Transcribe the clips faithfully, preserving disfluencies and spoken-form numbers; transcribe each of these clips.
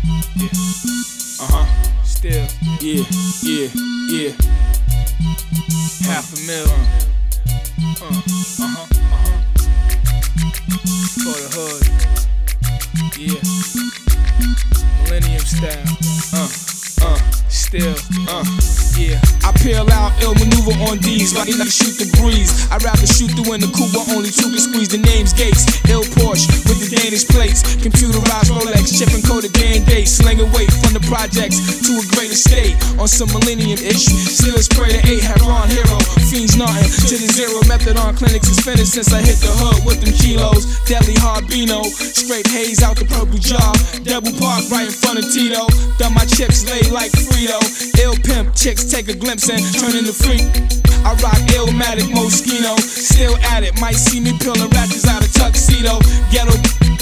Yeah. Uh-huh. Still. Yeah, yeah, yeah. Half a mil. Uh, uh, uh-huh, uh-huh. For the hood. Yeah. Millennium style. Uh, uh, still. Uh, yeah. I peel out, ill maneuver on D's, like I shoot the breeze. I'd rather shoot through in the coupe where only two can squeeze. The name's Gates, ill Porsche with the Danish plates. Computerized Rolex, shipping coded day and date. Slinging weight from the projects to a greater state. On some millennium-ish, still spray the eight, Heron hero. Fiends nothing to the zero. Methadone clinics is finished since I hit the hood with them kilos. Deadly Harbino, straight haze out the purple jar. Double park right in front of Tito. Done my chips laid like Frito. Ill pimp, chicks take a glimpse and turn into freak. I rock Illmatic Moschino, still at it. Might see me peeling ratchets out of tuxedo. Ghetto,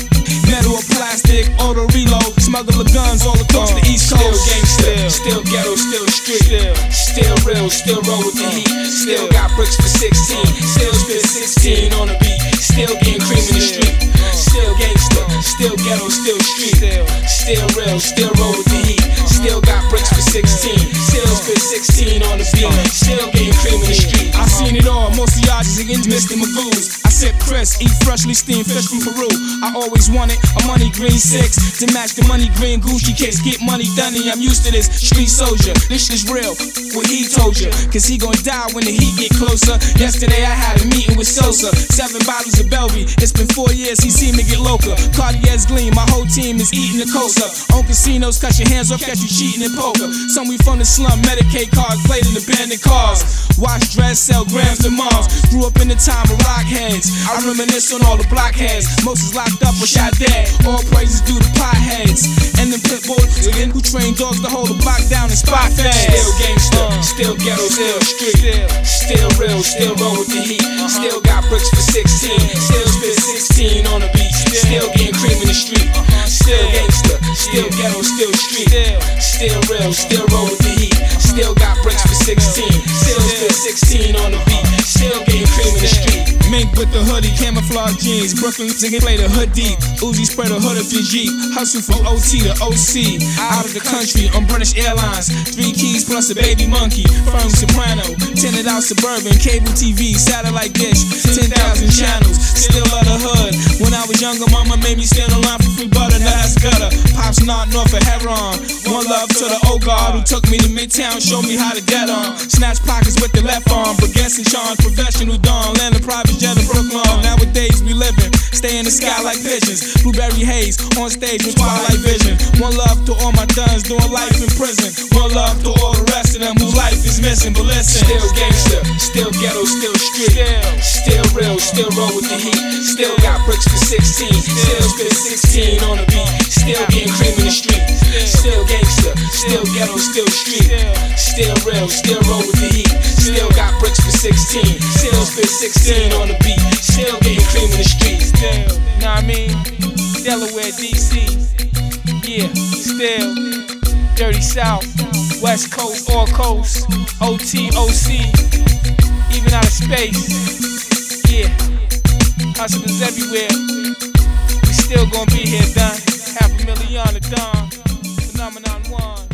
metal or plastic, auto reload. Smuggle the guns all across uh, the East Coast. Still gangster, still ghetto, still street. Still, still real, still roll with the heat. Still got bricks for sixteen. Still spit sixteen on the beat. Still getting cream in the street. Still gangster, still ghetto, still street. Still real, still roll with the heat. Still got bricks for sixteen. Still spit sixteen on the beat. Still getting cream in the street. I seen it all, most of y'all just against Mister Magoo's. I sip Chris, eat freshly steamed fish from Peru. I always wanted a money green six to match the money green Gucci kicks. Get money done, and I'm used to this. Street soldier, this is real. What he told you, cause he gon' die when the heat get closer. Yesterday I had a meeting with Sosa. Seven bottles of Belvy. It's been four years, he seen me get local. Cartier's gleam, my whole team is eating the Cosa. On casinos, cut your hands off, catch you cheating in poker. Some we from the slum, Medicaid cards, played in abandoned cars. Watch dress, sell grams to moms. Grew up in the time of rock heads. I reminisce on all the blockheads. Most is locked up or shot dead. All praises due to potheads. And them pit bulls again who train dogs to hold the block down and spot fast. Still gangster, still ghetto, still street. Still real, still roll with the heat. Still got bricks for sixteen. Still spit sixteen on the beat. Still getting cream in the street. Still gangster, still ghetto, still street. Still real, still roll with the heat. Still got bricks for sixteen. Still spit sixteen on the beat. Still getting cream in the street. Mink with the hoodie, camouflage jeans. Brooklyn singing play the hood deep. Uzi spread the hood of your Jeep. Hustle from O T to O C. Out of the country on British Airlines. Three keys plus a baby monkey. Firm soprano. Tinted out suburban. Cable T V, satellite dish. Ten thousand channels. Still love the hood. When I was younger, mama made me stand on line for free butter. Now that's gutter. Pops not north of Heron. One love to the old guard who took me to Midtown. Showed me how to get on. Snatch pockets with the left arm. But guessing Sean, professional dawn. Land of private jet in Brooklyn. Nowadays we living. Stay in the sky like pigeons. Blueberry haze on stage with twilight vision. One love to all my duns doing life in prison. One love to all the rest of them whose life is missing. But listen, still gangster, still ghetto, still street. Still real, still roll with the heat. Still got bricks for sixteen. Still spit sixteen on the beat. Still getting cream in the street. Still gangster, still ghetto, still street. Still real, still roll with the heat. Still got bricks for sixteen. Still spit sixteen on the beat. Still getting cream in the street. Still, know what I mean? Delaware, D C. Yeah, still. Dirty South, West Coast, all coast. O T, O C. Even out of space. Yeah. Hustlers everywhere. We still gonna be here, done. Half a million a dime. Phenomenon one.